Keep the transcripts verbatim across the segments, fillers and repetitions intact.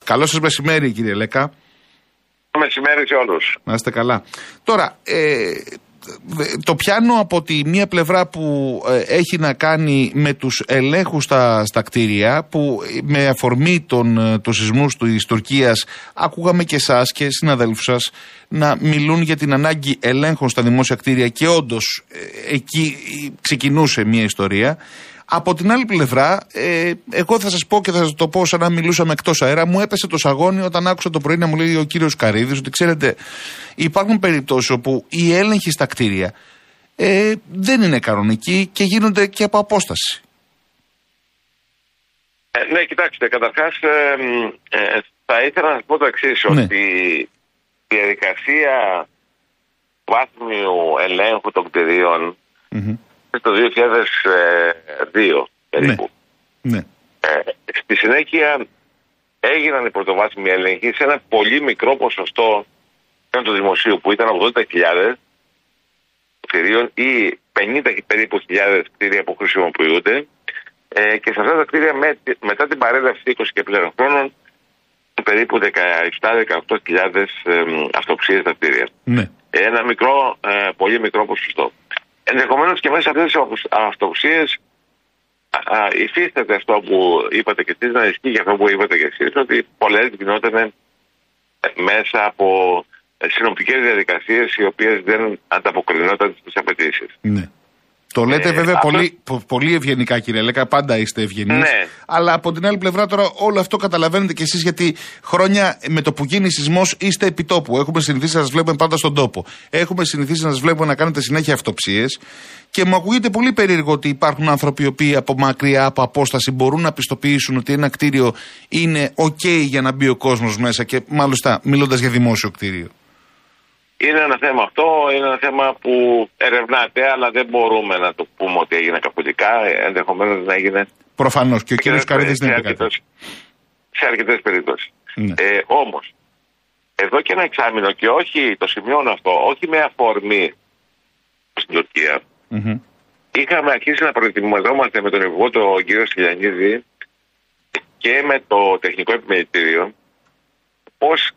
Καλό σας μεσημέρι, κύριε Λέκα. Μεσημέρι σε όλους. Να είστε καλά. Τώρα, ε, το πιάνω από τη μία πλευρά που ε, έχει να κάνει με τους ελέγχους στα, στα κτίρια, που με αφορμή των, των σεισμούς της Τουρκίας ακούγαμε και εσάς και συναδέλφους σας να μιλούν για την ανάγκη ελέγχων στα δημόσια κτίρια και όντως ε, εκεί ξεκινούσε μια ιστορία. Από την άλλη πλευρά, ε, εγώ θα σας πω και θα σας το πω σαν να μιλούσαμε εκτός αέρα, μου έπεσε το σαγόνι όταν άκουσα το πρωί να μου λέει ο κύριος Καρύδης ότι ξέρετε, υπάρχουν περιπτώσεις όπου οι έλεγχοι στα κτίρια ε, δεν είναι κανονικοί και γίνονται και από απόσταση. Ε, ναι, κοιτάξτε, καταρχάς ε, ε, θα ήθελα να σας πω το εξής, ναι. Ότι η διαδικασία βάθμιου ελέγχου των κτιρίων mm-hmm. το δύο χιλιάδες δύο περίπου. Ναι. Ναι. Ε, στη συνέχεια έγιναν οι πρωτοβάθμιοι έλεγχοι σε ένα πολύ μικρό ποσοστό του δημοσίου που ήταν ογδόντα χιλιάδες κτηρίων ή πενήντα περίπου χιλιάδες κτίρια που χρησιμοποιούνται ε, και σε αυτά τα κτίρια με, μετά την παρέλαση είκοσι και πλέον χρόνων περίπου δεκαεπτά με δεκαοκτώ χιλιάδες ε, αυτοψίες στα κτίρια. Ναι. Ένα μικρό, ε, πολύ μικρό ποσοστό. Ενδεχομένως και μέσα σε αυτές τις αυτοψίες υφίσταται αυτό που είπατε και εσείς, να ισχύει για αυτό που είπατε και εσείς, ότι πολλές γινόταν μέσα από συνοπτικές διαδικασίες οι οποίες δεν ανταποκρινόταν στις απαιτήσεις. Ναι. Το λέτε ε, βέβαια αυτό... πολύ, πολύ ευγενικά, κύριε Λέκα, πάντα είστε ευγενείς. Ναι. Αλλά από την άλλη πλευρά τώρα όλο αυτό καταλαβαίνετε κι εσείς, γιατί χρόνια με το που γίνει σεισμός είστε επιτόπου. Έχουμε συνηθίσει να σας βλέπουμε πάντα στον τόπο. Έχουμε συνηθίσει να σας βλέπουμε να κάνετε συνέχεια αυτοψίες. Και μου ακούγεται πολύ περίεργο ότι υπάρχουν άνθρωποι οι οποίοι από μακριά, από απόσταση μπορούν να πιστοποιήσουν ότι ένα κτίριο είναι OK για να μπει ο κόσμος μέσα και μάλιστα μιλώντας για δημόσιο κτίριο. Είναι ένα θέμα αυτό, είναι ένα θέμα που ερευνάται, αλλά δεν μπορούμε να το πούμε ότι έγινε καποτικά, ενδεχομένως να έγινε... Προφανώς, και ο κύριος Καρύδης δεν είναι κάτι. Σε αρκετές περιπτώσεις. Ναι. Ε, όμως, εδώ και ένα εξάμηνο, και όχι, το σημειώνω αυτό, όχι με αφορμή στην Τουρκία, mm-hmm. είχαμε αρχίσει να προετοιμαζόμαστε με τον υπουργό, τον κύριο Στυλιανίδη, και με το τεχνικό επιμελητήριο, πώς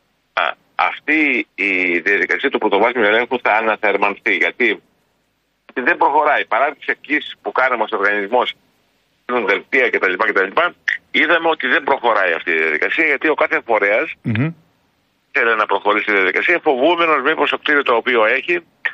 αυτή η διαδικασία του πρωτοβάθμιου ελέγχου θα αναθερμανθεί. Γιατί δεν προχωράει. Παρά τις εκκλήσεις που κάναμε ως οργανισμός, δελτία κτλ, κτλ. Είδαμε ότι δεν προχωράει αυτή η διαδικασία, γιατί ο κάθε φορέας mm-hmm. θέλει να προχωρήσει η διαδικασία, φοβούμενος μήπως το κτίριο το οποίο έχει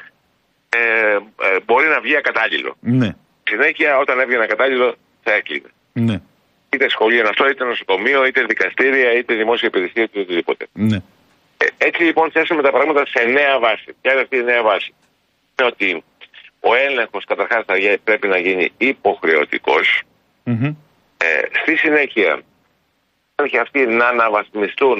ε, ε, μπορεί να βγει ακατάλληλο. Ναι. Συνέχεια, όταν έβγαινε ακατάλληλο, θα έκλεινε. Ναι. Είτε σχολείο είναι αυτό, είτε νοσοκομείο, είτε δικαστήρια, είτε δημόσια υπηρεσία, είτε οτιδήποτε. Ναι. Έτσι λοιπόν θέσαμε τα πράγματα σε νέα βάση. Ποια είναι αυτή η νέα βάση? Είναι ότι ο έλεγχος καταρχάς πρέπει να γίνει υποχρεωτικός. Mm-hmm. Ε, στη συνέχεια, και αυτοί να αναβαθμιστούν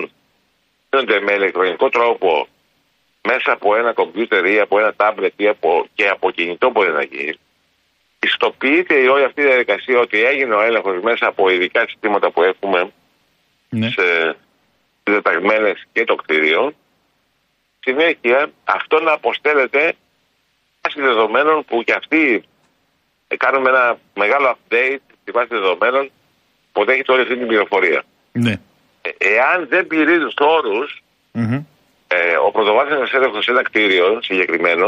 με ηλεκτρονικό τρόπο μέσα από ένα κομπιούτερ ή από ένα τάμπλετ ή από, και από κινητό μπορεί να γίνει. Πιστοποιείται η όλη αυτή η διαδικασία ότι έγινε ο έλεγχος μέσα από ειδικά συστήματα που έχουμε mm-hmm. σε δεταγμένες και το κτίριο. Συνέχεια αυτό να αποστέλλεται βάση δεδομένων που και αυτοί κάνουμε ένα μεγάλο update στη βάση δεδομένων που δέχεται όλη αυτή την πληροφορία. Ναι. Ε, εάν δεν πληρεί τους όρους mm-hmm. ε, ο πρωτοβάθμιος έλεγχος σε ένα κτίριο συγκεκριμένο,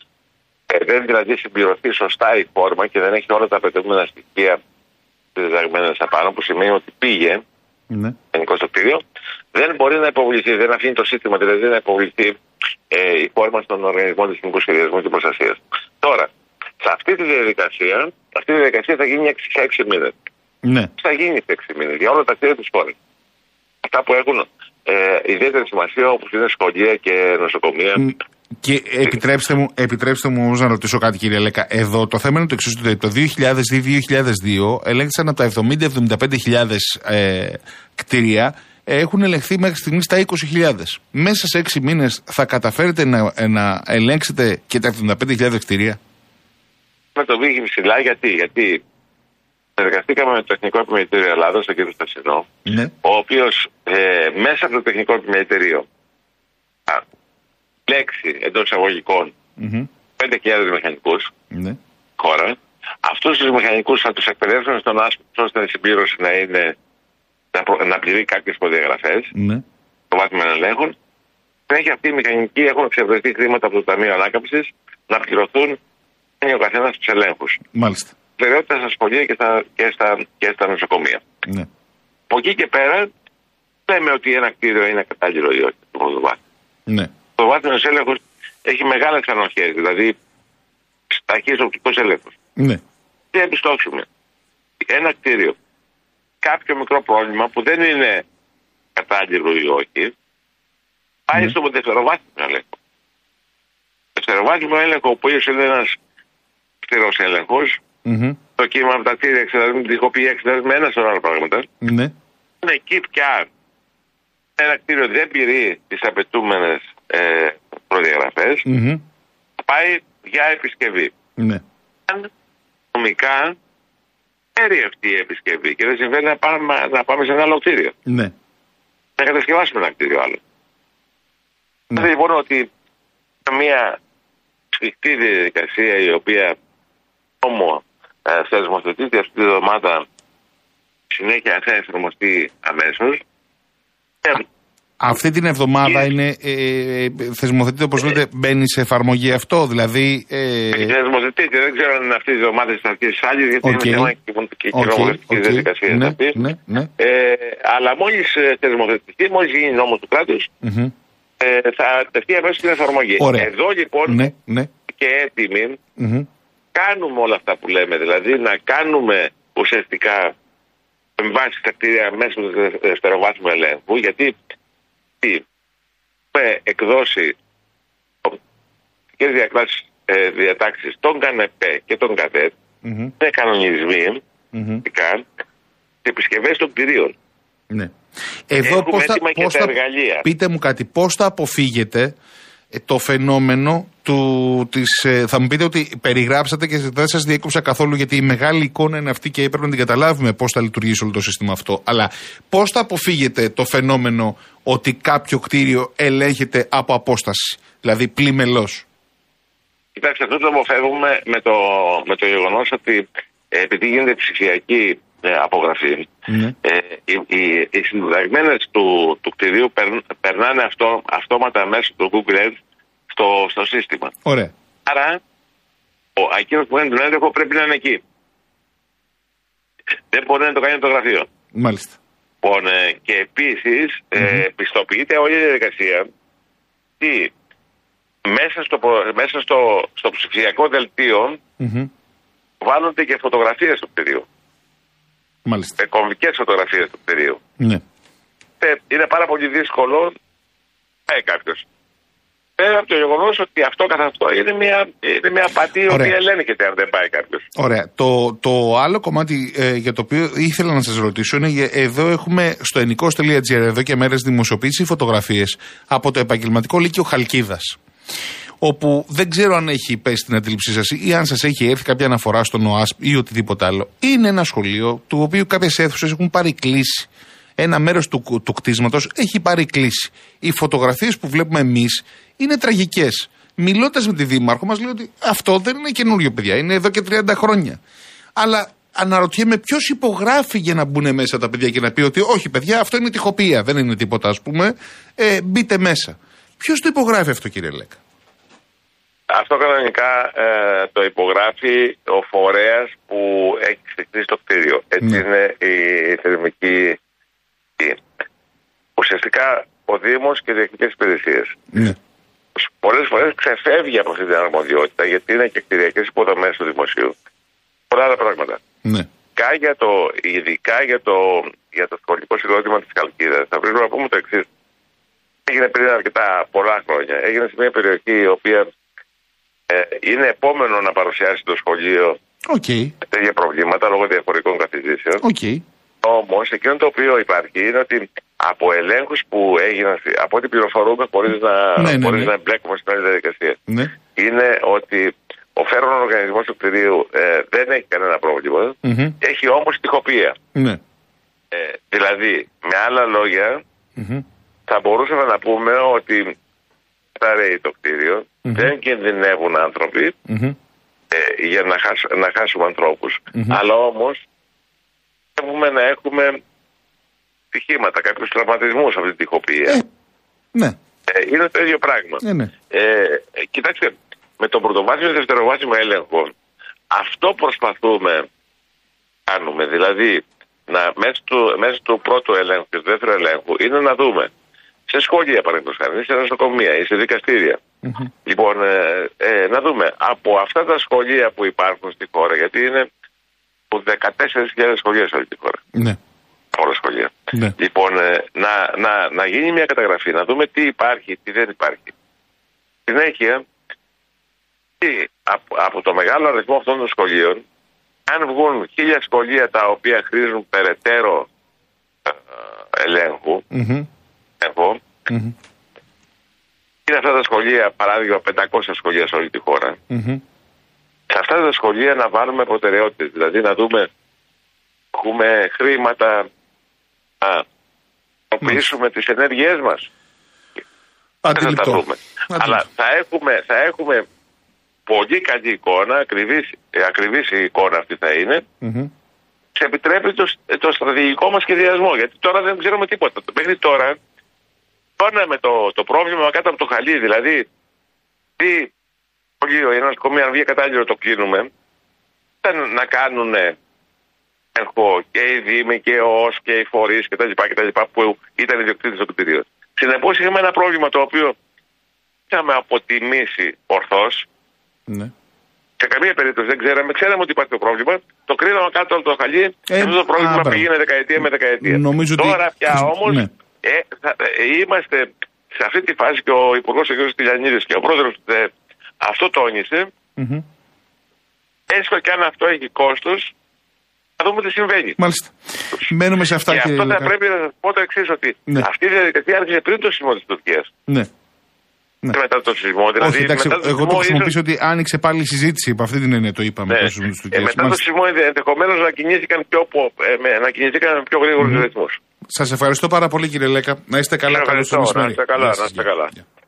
ε, δεν δηλαδή συμπληρωθεί σωστά η φόρμα και δεν έχει όλα τα απαιτούμενα στοιχεία δεδαγμένες απάνω, που σημαίνει ότι πήγε ναι. γενικό στο κτίριο, δεν μπορεί να υποβληθεί, δεν αφήνει το σύστημα δηλαδή να υποβληθεί ε, η φόρμα στον οργανισμό του Εθνικού Σχεδιασμού και Προστασίας. Τώρα, σε αυτή τη διαδικασία, αυτή η διαδικασία θα γίνει σε έξι μήνες. Ναι. Θα γίνει σε έξι μήνες για όλα τα κτίρια της χώρας. Αυτά που έχουν ε, ιδιαίτερη σημασία, όπως είναι σχολεία και νοσοκομεία. Και επιτρέψτε μου, επιτρέψτε μου όμως να ρωτήσω κάτι, κύριε Λέκα. Εδώ το θέμα είναι το εξής, ότι το δύο χιλιάδες δύο δύο χιλιάδες δύο ελέγχθησαν από τα εβδομήντα με εβδομήντα πέντε χιλιάδες ε, κτίρια, έχουν ελεγχθεί μέχρι στιγμής τα είκοσι χιλιάδες. Μέσα σε έξι μήνες θα καταφέρετε να, να ελέγξετε και τα εβδομήντα πέντε χιλιάδες κτίρια? Με το βήγει ψηλά, γιατί, γιατί συνεργαστήκαμε με το Τεχνικό Επιμελητήριο Ελλάδος, τον κύριο Στασινό, ναι. ο οποίος ε, μέσα από το Τεχνικό Επιμελητήριο λέξει εντός εισαγωγικών mm-hmm. πέντε χιλιάδες μηχανικούς ναι. χώρα. Αυτούς τους μηχανικούς θα τους εκπαιδεύσουν στον άσπρο ώστε η συμπλήρωση να είναι να, προ, να πληρεί κάποιες προδιαγραφές ναι. των βάθμιων ελέγχων. Συνέχεια αυτή η μηχανική έχουν εξευρεθεί χρήματα από το Ταμείο Ανάκαμψης να πληρωθούν ο καθένας στους ελέγχους. Μάλιστα. Βεβαιότητα στα σχολεία και στα, και στα, και στα νοσοκομεία. Ναι. Από εκεί και πέρα λέμε ότι ένα κτίριο είναι κατάλληλο ή όχι το πρωτοβάθμιο. Ναι. Το βάθμιος έλεγχος έχει μεγάλες ανοχές, δηλαδή ταχύς οπτικός έλεγχος. Ναι. Τι εμπιστώσουμε. Ένα κτίριο, κάποιο μικρό πρόβλημα που δεν είναι κατάλληλο ή όχι, πάει ναι. στο δευτεροβάθμιο έλεγχο. Δευτεροβάθμιο έλεγχο, που είναι ένας κτηρός έλεγχος, mm-hmm. το κύμα από τα κτίρια, εξετάζουμε την τυχοποίηση, εξετάζουμε ένα σωρό άλλα πράγματα. Ναι. Είναι εκεί πια ένα κτίριο δεν πληρεί τις απαιτούμενες ε, προδιαγραφές, mm-hmm. πάει για επισκευή. Ναι. Αν νομικά έρει αυτή η επισκευή και δεν συμβαίνει να πάμε, να πάμε σε ένα άλλο κτίριο. Ναι. Να κατασκευάσουμε ένα κτίριο άλλο. Ναι. Δηλαδή λοιπόν ότι μια σφιχτή διαδικασία η οποία όμω ε, θεσμοθετείται αυτή τη εβδομάδα, συνέχεια θα εφαρμοστεί αμέσως. Ε, Αυτή την εβδομάδα είναι ε, ε, θεσμοθετείται, όπως λέτε, μπαίνει σε εφαρμογή αυτό, δηλαδή... Ε... Θεσμοθετείται, δεν ξέρω αν είναι αυτή η εβδομάδα της αρχής της άλλης, γιατί okay. είναι θέμα και κοινοβουλευτικής okay. διαδικασίας. Ναι, ναι, ναι. ε, αλλά μόλις θεσμοθετηθεί, μόλις γίνει νόμος του κράτους, mm-hmm. ε, θα τεθεί αμέσως στην εφαρμογή. Ωραία. Εδώ λοιπόν ναι, ναι. και έτοιμοι mm-hmm. κάνουμε όλα αυτά που λέμε, δηλαδή να κάνουμε ουσιαστικά εμβάσεις στα κτίρια μέσα του δευτεροβάθμιου ελέγχου, γιατί έχουμε εκδώσει και διακλάσεις ε, διατάξεις των ΚΑΝΕΠΕ και των ΚΑΔΕΤ, mm-hmm. με κανονισμοί, mm-hmm. και επισκευές των κτηρίων. Ναι. Εδώ πώς θα, πώς θα, πείτε μου κάτι, πώς θα αποφύγετε το φαινόμενο του, της, θα μου πείτε ότι περιγράψατε και δεν σας διέκοψα καθόλου, γιατί η μεγάλη εικόνα είναι αυτή και έπρεπε να την καταλάβουμε πώς θα λειτουργήσει όλο το σύστημα αυτό. Αλλά πώς θα αποφύγετε το φαινόμενο ότι κάποιο κτίριο ελέγχεται από απόσταση, δηλαδή πλημελώς? Κοιτάξτε, αυτό το αποφεύγουμε με το, με το γεγονός ότι επειδή γίνεται ψηφιακή ε, απογραφή, ναι. ε, οι, οι, οι συνταγμένες του, του κτηρίου περν, περνάνε αυτό, αυτόματα μέσω του Google Earth στο, στο σύστημα. Ωραία. Άρα, ο εκείνος που κάνει τον έλεγχο πρέπει να είναι εκεί. Δεν μπορεί να το κάνει το γραφείο. Μάλιστα. Λοιπόν, ε, και επίσης mm-hmm. ε, πιστοποιείται όλη η διαδικασία ότι μέσα στο, μέσα στο, στο ψηφιακό δελτίο mm-hmm. βάλλονται και φωτογραφίες του κτηρίου. Μάλιστα. Με κομβικές φωτογραφίες του κτηρίου. Ναι. Ε, είναι πάρα πολύ δύσκολο να πάει κάποιος. Πέρα από το γεγονός ότι αυτό καθ' αυτό είναι μια, είναι μια απατή η οποία ελέγχεται αν δεν πάει κάποιος. Ωραία. Το, το άλλο κομμάτι ε, για το οποίο ήθελα να σας ρωτήσω είναι, εδώ έχουμε στο ενικός τελεία τζι άρ εδώ και μέρες δημοσιοποιήσει φωτογραφίες από το επαγγελματικό λύκειο Χαλκίδας, όπου δεν ξέρω αν έχει πέσει στην αντίληψή σας ή αν σας έχει έρθει κάποια αναφορά στον ΟΑΣΠ ή οτιδήποτε άλλο. Είναι ένα σχολείο του οποίου κάποιες αίθουσες έχουν πάρει κλίση. Ένα μέρος του, του κτίσματος έχει πάρει κλίση. Οι φωτογραφίες που βλέπουμε εμείς είναι τραγικές. Μιλώντας με τη Δήμαρχο, μας λέει ότι αυτό δεν είναι καινούριο, παιδιά. Είναι εδώ και τριάντα χρόνια. Αλλά αναρωτιέμαι ποιος υπογράφει για να μπουν μέσα τα παιδιά και να πει ότι όχι, παιδιά, αυτό είναι τυχοποίηση, δεν είναι τίποτα, ας πούμε. Ε, μπείτε μέσα. Ποιος το υπογράφει αυτό, κύριε Λέκα? Αυτό κανονικά ε, το υπογράφει ο φορέας που έχει στηθεί στο κτίριο. Έτσι ναι. είναι η θερμική. Ουσιαστικά ο Δήμος και οι διοικητικές υπηρεσίες. Ναι. Πολλές φορές ξεφεύγει από αυτή την αρμοδιότητα, γιατί είναι και κτηριακές υποδομές του δημοσίου. Πολλά άλλα πράγματα. Ναι. Για το, ειδικά για το, για το σχολικό συγκρότημα της Χαλκίδας, θα πρέπει να πούμε το εξής. Έγινε πριν αρκετά πολλά χρόνια. Έγινε σε μια περιοχή η οποία ε, είναι επόμενο να παρουσιάσει το σχολείο okay. τέτοια προβλήματα λόγω διαφορετικών καθηγήσεων. Okay. Όμως, εκείνο το οποίο υπάρχει είναι ότι από ελέγχους που έγιναν, από ό,τι πληροφορούμε, χωρίς να, ναι, ναι, ναι. να εμπλέκουμε στην άλλη διαδικασία, ναι. είναι ότι ο φέρον οργανισμός του κτηρίου ε, δεν έχει κανένα πρόβλημα, mm-hmm. έχει όμως τυχοποίηση. Ναι. Ε, δηλαδή, με άλλα λόγια, mm-hmm. θα μπορούσαμε να πούμε ότι θα ρέει το κτίριο, mm-hmm. δεν κινδυνεύουν άνθρωποι mm-hmm. ε, για να, χάσ, να χάσουμε ανθρώπους, mm-hmm. αλλά όμως να έχουμε ατυχήματα, κάποιους τραυματισμούς αυτή την τοιχοποιία. Ε, ναι. Ε, είναι το ίδιο πράγμα. Ε, ναι. ε, κοιτάξτε, με τον πρωτοβάθμιο και δευτεροβάθμιο έλεγχο, αυτό προσπαθούμε να κάνουμε. Δηλαδή, να, μέσα, του, μέσα του πρώτου ελέγχου και του δεύτερου ελέγχου είναι να δούμε σε σχολεία, παραδείγματος χάρη, ή σε νοσοκομεία ή σε δικαστήρια. Mm-hmm. Λοιπόν, ε, ε, να δούμε από αυτά τα σχολεία που υπάρχουν στη χώρα, γιατί είναι από δεκατέσσερις χιλιάδες σχολεία σε όλη τη χώρα. Ναι. Όλα σχολεία. Ναι. Λοιπόν, ε, να, να, να γίνει μια καταγραφή, να δούμε τι υπάρχει, τι δεν υπάρχει. Συνέχεια, από, από το μεγάλο αριθμό αυτών των σχολείων, αν βγουν χίλια σχολεία τα οποία χρήζουν περαιτέρω ε, ελέγχου, mm-hmm. εγώ, mm-hmm. είναι αυτά τα σχολεία, παράδειγμα πεντακόσια σχολεία σε όλη τη χώρα, mm-hmm. σε αυτά τα σχολεία να βάλουμε προτεραιότητες, δηλαδή να δούμε έχουμε χρήματα να χρησιμοποιήσουμε mm. τις ενέργειές μας. Δεν θα τα βρούμε. Αλλά θα έχουμε, θα έχουμε πολύ καλή εικόνα, ακριβής, ακριβής η εικόνα αυτή θα είναι, mm-hmm. σε επιτρέπει το, το στρατηγικό μας σχεδιασμό, γιατί τώρα δεν ξέρουμε τίποτα. Μέχρι τώρα, τώρα με το, το πρόβλημα κάτω από το χαλί, δηλαδή τι σχολείο ή ένα νοσοκομείο αν βγει κατάλληλο το κλείνουμε, ήταν να κάνουν έλεγχο και οι δήμοι και ο ΟΣ και οι φορείς και τα λοιπά και τα λοιπά που ήταν ιδιοκτήτες των κτηρίων. Συνεπώς είχαμε ένα πρόβλημα το οποίο είχαμε αποτιμήσει ορθώς. Ναι. Σε καμία περίπτωση δεν ξέραμε, ξέραμε ότι υπάρχει το πρόβλημα, το κρίναμε κάτω από το χαλί και ε, αυτό το πρόβλημα α, πήγαινε δεκαετία με δεκαετία. Νομίζω Τώρα ότι... πια όμως ναι. ε, θα, ε, είμαστε σε αυτή τη φάση και ο Υπουργός ο κ. Στυλιανίδης και ο Πρόεδρος ε, αυτό τόνισε. Mm-hmm. Έστω και αν αυτό έχει κόστος, να δούμε τι συμβαίνει. Μάλιστα. Μένουμε σε αυτά και, και αυτό θα πρέπει να σας πω το εξής, ότι ναι. αυτή η διαδικασία άρχισε πριν το σεισμό της Τουρκίας. Ναι. Ναι. Και μετά το σεισμό. Δηλαδή, όχι, εντάξει, μετά το εγώ σεισμό το χρησιμοποιήσω ίσως... ότι άνοιξε πάλι η συζήτηση, από αυτή την έννοια το είπαμε. Ναι. Το σεισμό της Τουρκίας. Ε, μετά Μάλιστα. το σεισμό ενδεχομένως να κινήθηκαν πιο, ε, να κινηθήκαν με πιο γρήγορους mm-hmm. ρυθμούς. Σας ευχαριστώ πάρα πολύ κύριε Λέκα. Να είστε καλά. Καλώς ήρθατε. Να είστε καλά. Να είστε καλά.